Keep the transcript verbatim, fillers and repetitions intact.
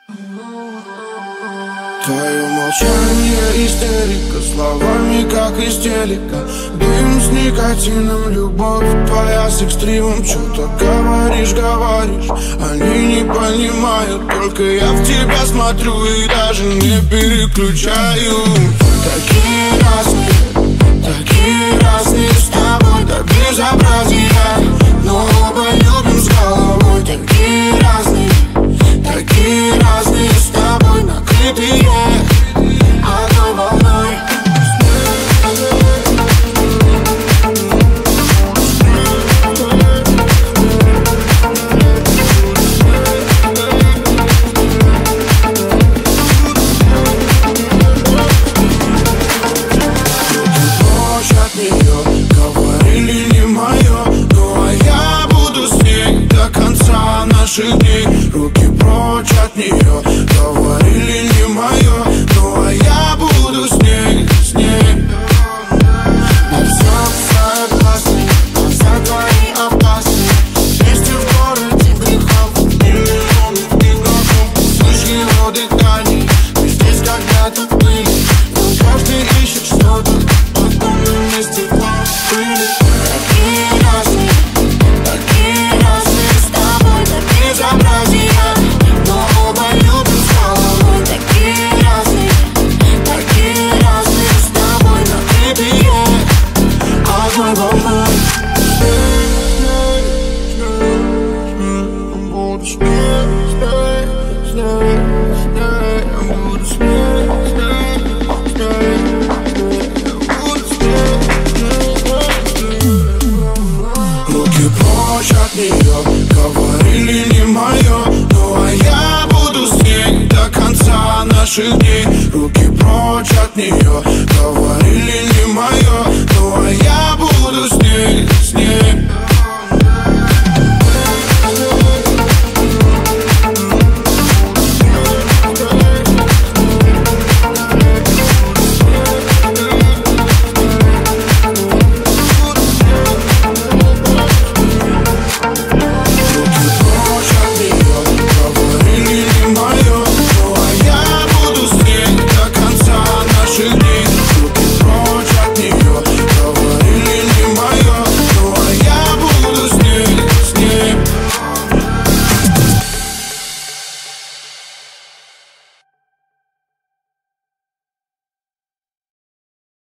Твое молчание истерика, словами как из телека. Дым с никотином, любовь твоя с экстримом. Что-то говоришь, говоришь, они не понимают. Только я в тебя смотрю и даже не переключаю. Такие разные, такие разные с тобой до безобразия, но оба любим с головой. Такие разные, такие разные с тобой, накрытые одной волной. Прочь от нее, говорили не мое, ну а я буду с ней до конца наших дней. Руки прочь от нее, говорили не мое, ну а я буду с ней, с ней. На все согласны, на все твои опасны. Вместе в городе грехов, миллионов игроков. Слышь его дыхание, мы здесь когда-то были, но каждый ищет что-то, потом мы вместе были. Такие разные, такие разные с тобой до безобразия, но оба любим с головой. Такие разные, такие разные с тобой, накрытые одной волной. Буду с ней, с ней, с ней, с ней. Я буду с ней, с ней, с ней, с ней. Я буду с ней, с ней, с ней. Руки прочь от нее, говорили не мое, ну а я буду с ней до конца наших дней. Руки прочь от нее, говорили не мое, ну а я буду с ней, с ней.